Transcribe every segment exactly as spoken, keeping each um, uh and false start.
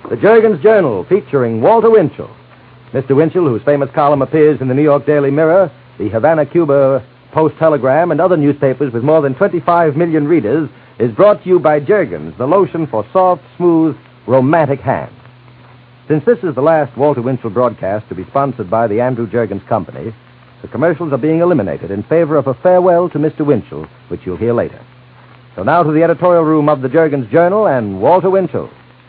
The Juergens Journal, featuring Walter Winchell. Mister Winchell, whose famous column appears in the New York Daily Mirror, the Havana, Cuba Post-Telegram, and other newspapers with more than twenty-five million readers, is brought to you by Juergens, the lotion for soft, smooth, romantic hands. Since this is the last Walter Winchell broadcast to be sponsored by the Andrew Juergens Company, the commercials are being eliminated in favor of a farewell to Mister Winchell, which you'll hear later. So now to the editorial room of the Juergens Journal and Walter Winchell.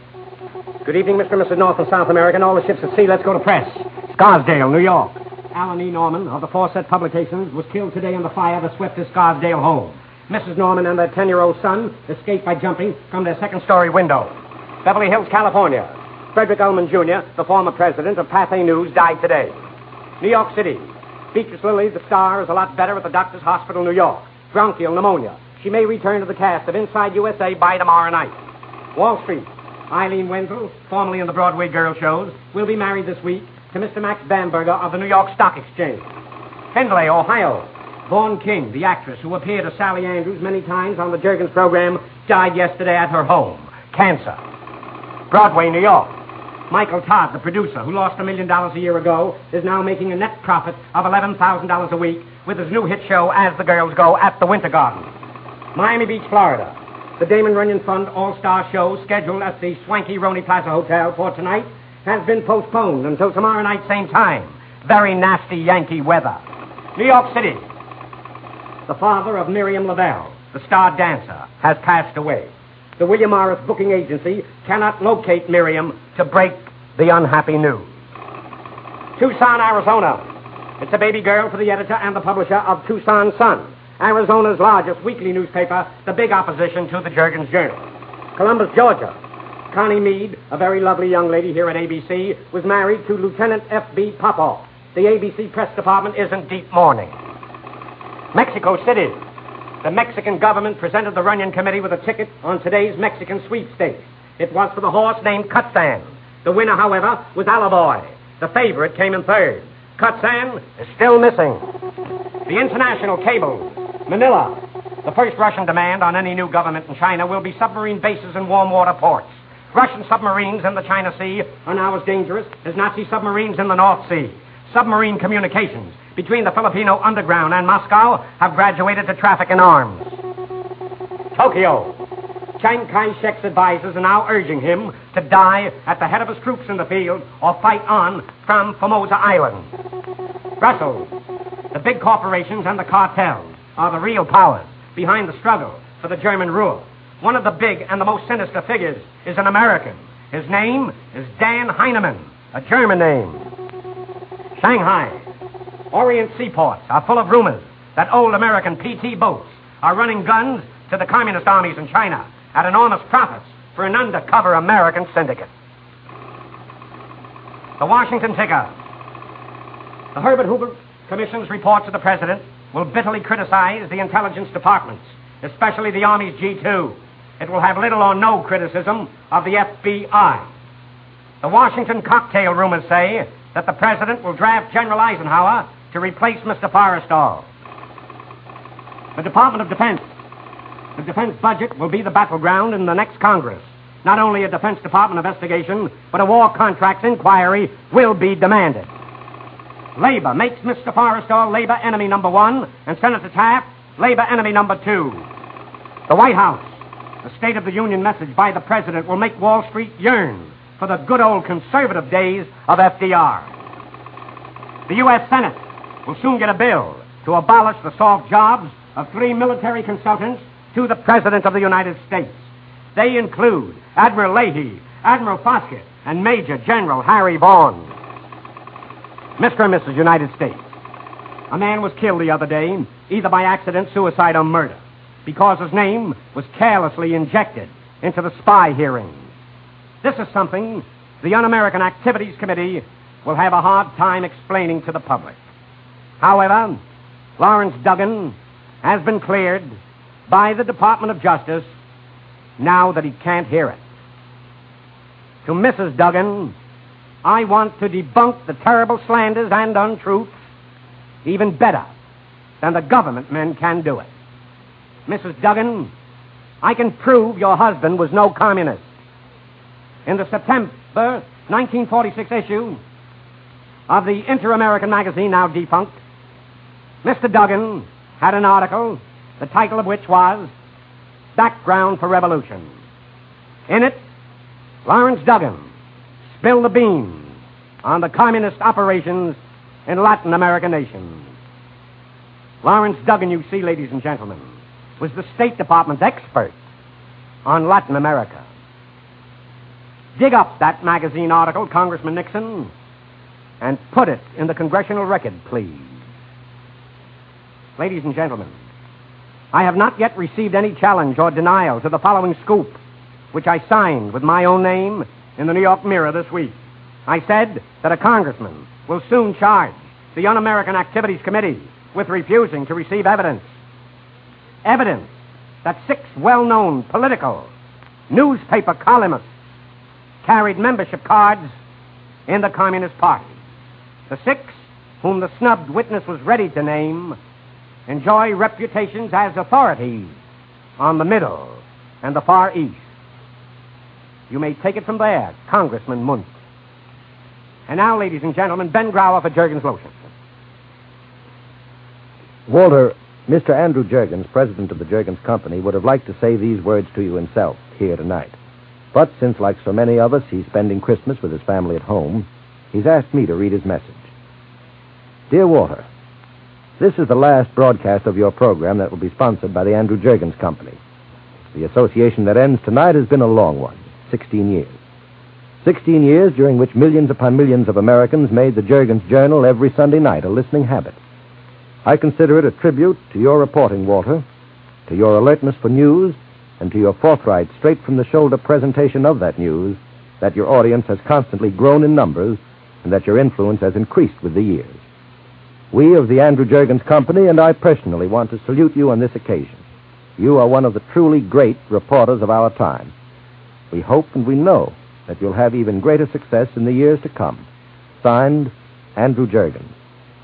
Good evening, Mister and Missus North and South America, and all the ships at sea. Let's go to press. Scarsdale, New York. Alan E. Norman of the Fawcett Publications was killed today in the fire that swept his Scarsdale home. Missus Norman and their ten-year-old son escaped by jumping from their second-story window. Beverly Hills, California. Frederick Ullman, Junior, the former president of Pathé News, died today. New York City. Beatrice Lilly, the star, is a lot better at the Doctor's Hospital, New York. Bronchial pneumonia. She may return to the cast of Inside U S A by tomorrow night. Wall Street. Eileen Wenzel, formerly in the Broadway girl shows, will be married this week to Mister Max Bamberger of the New York Stock Exchange. Findlay, Ohio. Vaughn King, the actress who appeared as Sally Andrews many times on the Juergens program, died yesterday at her home. Cancer. Broadway, New York. Michael Todd, the producer, who lost a million dollars a year ago, is now making a net profit of eleven thousand dollars a week with his new hit show, As the Girls Go, at the Winter Garden. Miami Beach, Florida. The Damon Runyon Fund All-Star Show, scheduled at the swanky Roney Plaza Hotel for tonight, has been postponed until tomorrow night, same time. Very nasty Yankee weather. New York City. The father of Miriam Lavelle, the star dancer, has passed away. The William Morris booking agency cannot locate Miriam to break the unhappy news. Tucson, Arizona. It's a baby girl for the editor and the publisher of Tucson Sun, Arizona's largest weekly newspaper, the big opposition to the Juergens Journal. Columbus, Georgia. Connie Mead, a very lovely young lady here at A B C, was married to Lieutenant F B Popoff. The A B C press department is in deep mourning. Mexico City. The Mexican government presented the Runyon Committee with a ticket on today's Mexican sweepstakes. It was for the horse named Cutsan. The winner, however, was Alaboy. The favorite came in third. Cutsan is still missing. The international cable. Manila. The first Russian demand on any new government in China will be submarine bases and warm water ports. Russian submarines in the China Sea are now as dangerous as Nazi submarines in the North Sea. Submarine communications between the Filipino underground and Moscow have graduated to traffic in arms. Tokyo. Chiang Kai-shek's advisors are now urging him to die at the head of his troops in the field or fight on from Formosa Island. Brussels. The big corporations and the cartels are the real powers behind the struggle for the German rule. One of the big and the most sinister figures is an American. His name is Dan Heinemann, a German name. Shanghai. Orient seaports are full of rumors that old American P T boats are running guns to the communist armies in China at enormous profits for an undercover American syndicate. The Washington Ticker. The Herbert Hoover Commission's report to the President will bitterly criticize the intelligence departments, especially the Army's G two. It will have little or no criticism of the F B I. The Washington cocktail rumors say that the President will draft General Eisenhower to replace Mister Forrestal. The Department of Defense. The defense budget will be the battleground in the next Congress. Not only a Defense Department investigation, but a war contracts inquiry will be demanded. Labor makes Mister Forrestal labor enemy number one, and Senator Taft labor enemy number two. The White House. The State of the Union message by the President will make Wall Street yearn for the good old conservative days of F D R. The U S Senate will soon get a bill to abolish the soft jobs of three military consultants to the President of the United States. They include Admiral Leahy, Admiral Foskett, and Major General Harry Vaughn. Mister and Missus United States. A man was killed the other day, either by accident, suicide, or murder, because his name was carelessly injected into the spy hearings. This is something the Un-American Activities Committee will have a hard time explaining to the public. However, Lawrence Duggan has been cleared by the Department of Justice now that he can't hear it. To Missus Duggan, I want to debunk the terrible slanders and untruths even better than the government men can do it. Missus Duggan, I can prove your husband was no communist. in the September nineteen forty-six issue of the Inter-American magazine, now defunct, Mister Duggan had an article, the title of which was Background for Revolution. In it, Lawrence Duggan spilled the beans on the communist operations in Latin American nations. Lawrence Duggan, you see, ladies and gentlemen, was the State Department's expert on Latin America. Dig up that magazine article, Congressman Nixon, and put it in the congressional record, please. Ladies and gentlemen, I have not yet received any challenge or denial to the following scoop, which I signed with my own name in the New York Mirror this week. I said that a congressman will soon charge the Un-American Activities Committee with refusing to receive evidence. Evidence that six well-known political newspaper columnists carried membership cards in the Communist Party. The six, whom the snubbed witness was ready to name, enjoy reputations as authorities on the Middle and the Far East. You may take it from there, Congressman Munt. And now, ladies and gentlemen, Ben Grauer for Jergens Lotion. Walter, Mister Andrew Jergens, president of the Jergens Company, would have liked to say these words to you himself here tonight. But since, like so many of us, he's spending Christmas with his family at home, he's asked me to read his message. Dear Walter, this is the last broadcast of your program that will be sponsored by the Andrew Jergens Company. The association that ends tonight has been a long one, sixteen years. Sixteen years during which millions upon millions of Americans made the Jergens Journal every Sunday night a listening habit. I consider it a tribute to your reporting, Walter, to your alertness for news, and to your forthright, straight-from-the-shoulder presentation of that news, that your audience has constantly grown in numbers and that your influence has increased with the years. We of the Andrew Jergens Company and I personally want to salute you on this occasion. You are one of the truly great reporters of our time. We hope and we know that you'll have even greater success in the years to come. Signed, Andrew Jergens.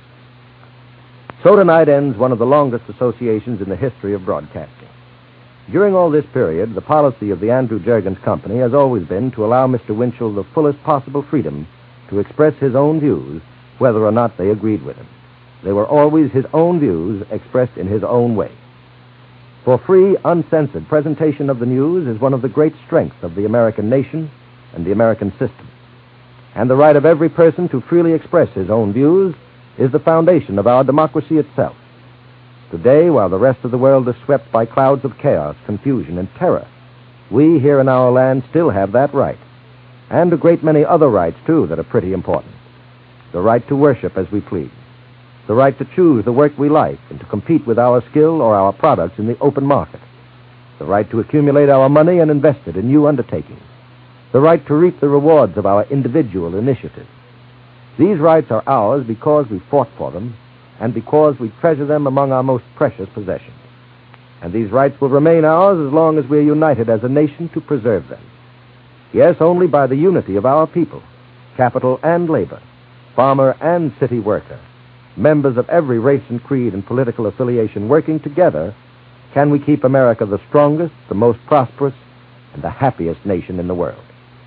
So tonight ends one of the longest associations in the history of broadcasting. During all this period, the policy of the Andrew Jergens Company has always been to allow Mister Winchell the fullest possible freedom to express his own views, whether or not they agreed with him. They were always his own views expressed in his own way. For free, uncensored presentation of the news is one of the great strengths of the American nation and the American system. And the right of every person to freely express his own views is the foundation of our democracy itself. Today, while the rest of the world is swept by clouds of chaos, confusion, and terror, we here in our land still have that right. And a great many other rights, too, that are pretty important. The right to worship as we please. The right to choose the work we like and to compete with our skill or our products in the open market. The right to accumulate our money and invest it in new undertakings. The right to reap the rewards of our individual initiative. These rights are ours because we fought for them and because we treasure them among our most precious possessions. And these rights will remain ours as long as we are united as a nation to preserve them. Yes, only by the unity of our people, capital and labor, farmer and city worker, members of every race and creed and political affiliation working together, can we keep America the strongest, the most prosperous, and the happiest nation in the world.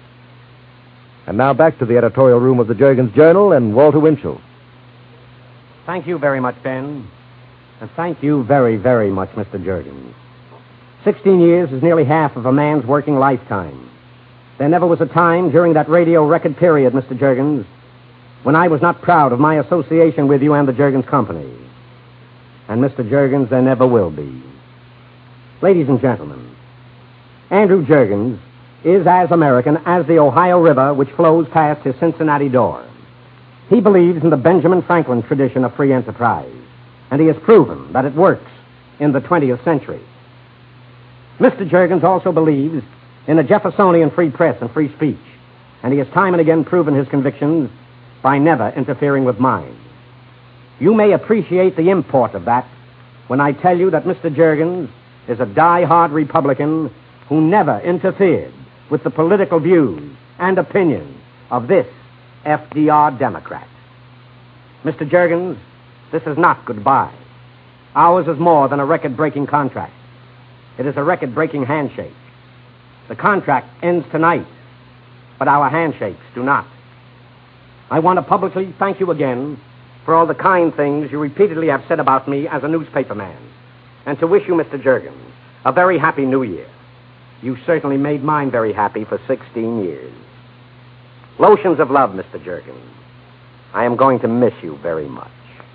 And now back to the editorial room of the Jergens Journal and Walter Winchell. Thank you very much, Ben. And thank you very, very much, Mister Jergens. Sixteen years is nearly half of a man's working lifetime. There never was a time during that radio record period, Mister Jergens, when I was not proud of my association with you and the Jergens Company. And, Mister Jergens, there never will be. Ladies and gentlemen, Andrew Jergens is as American as the Ohio River which flows past his Cincinnati door. He believes in the Benjamin Franklin tradition of free enterprise, and he has proven that it works in the twentieth century. Mister Jergens also believes in a Jeffersonian free press and free speech, and he has time and again proven his convictions by never interfering with mine. You may appreciate the import of that when I tell you that Mister Jergens is a die-hard Republican who never interfered with the political views and opinions of this F D R Democrat. Mister Jergens, this is not goodbye. Ours is more than a record-breaking contract. It is a record-breaking handshake. The contract ends tonight, but our handshakes do not. I want to publicly thank you again for all the kind things you repeatedly have said about me as a newspaper man, and to wish you, Mister Juergens, a very happy New Year. You certainly made mine very happy for sixteen years. Lotions of love, Mister Juergens. I am going to miss you very much.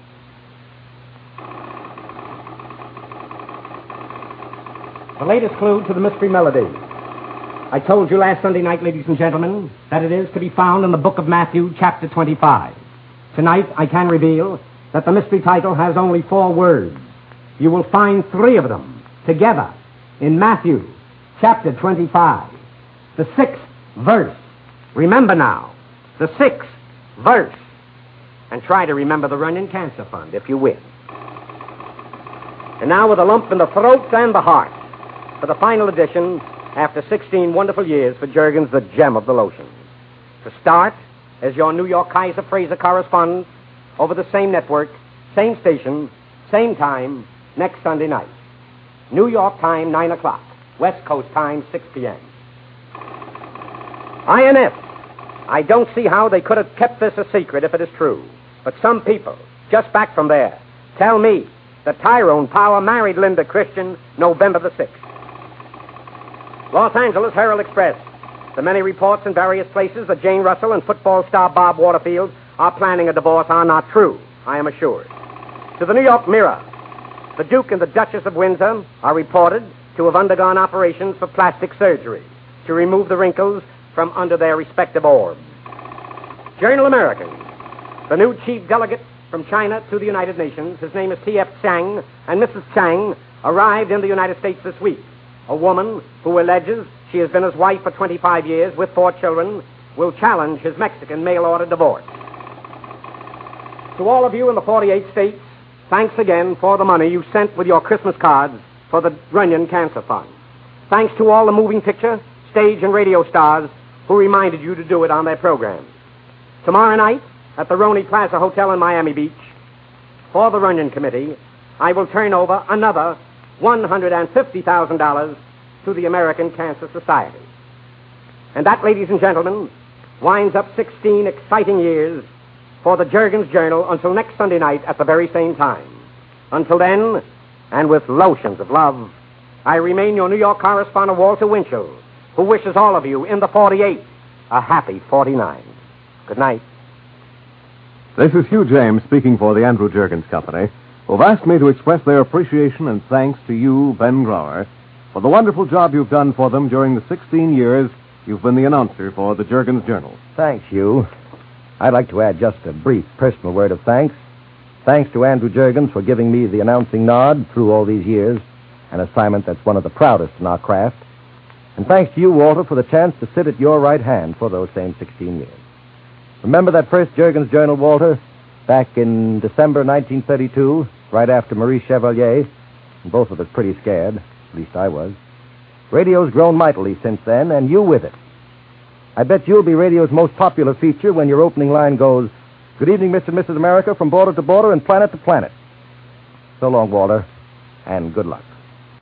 The latest clue to the mystery melody. I told you last Sunday night, ladies and gentlemen, that it is to be found in the book of Matthew, chapter twenty-five. Tonight, I can reveal that the mystery title has only four words. You will find three of them together in Matthew, chapter twenty-five. The sixth verse. Remember now, the sixth verse. And try to remember the Runyon Cancer Fund if you win. And now with a lump in the throat and the heart, for the final edition, after sixteen wonderful years, for Juergens, the gem of the lotions. To start, as your New York Kaiser Fraser correspondent, over the same network, same station, same time, next Sunday night. New York time, nine o'clock. West Coast time, six p.m. I N F. I don't see how they could have kept this a secret if it is true. But some people, just back from there, tell me that Tyrone Power married Linda Christian November the sixth. Los Angeles Herald Express. The many reports in various places that Jane Russell and football star Bob Waterfield are planning a divorce are not true, I am assured. To the New York Mirror. The Duke and the Duchess of Windsor are reported to have undergone operations for plastic surgery to remove the wrinkles from under their respective orbs. Journal American. The new chief delegate from China to the United Nations, his name is T F Chang, and Missus Chang arrived in the United States this week. A woman who alleges she has been his wife for twenty-five years with four children will challenge his Mexican mail-order divorce. To all of you in the forty-eight states, thanks again for the money you sent with your Christmas cards for the Runyon Cancer Fund. Thanks to all the moving picture, stage, and radio stars who reminded you to do it on their programs. Tomorrow night, at the Roney Plaza Hotel in Miami Beach, for the Runyon Committee, I will turn over another one hundred fifty thousand dollars to the American Cancer Society. And that, ladies and gentlemen, winds up sixteen exciting years for the Juergens Journal until next Sunday night at the very same time. Until then, and with lotions of love, I remain your New York correspondent, Walter Winchell, who wishes all of you in the forty-eight a happy forty-nine. Good night. This is Hugh James speaking for the Andrew Juergens Company, who've asked me to express their appreciation and thanks to you, Ben Grauer, for the wonderful job you've done for them during the sixteen years you've been the announcer for the Juergens Journal. Thanks, Hugh. I'd like to add just a brief personal word of thanks. Thanks to Andrew Juergens for giving me the announcing nod through all these years, an assignment that's one of the proudest in our craft. And thanks to you, Walter, for the chance to sit at your right hand for those same sixteen years. Remember that first Juergens Journal, Walter? Back in December nineteen thirty-two, right after Marie Chevalier, and both of us pretty scared. At least I was. Radio's grown mightily since then, and you with it. I bet you'll be radio's most popular feature when your opening line goes, "Good evening, Mister and Missus America, from border to border and planet to planet." So long, Walter, and good luck.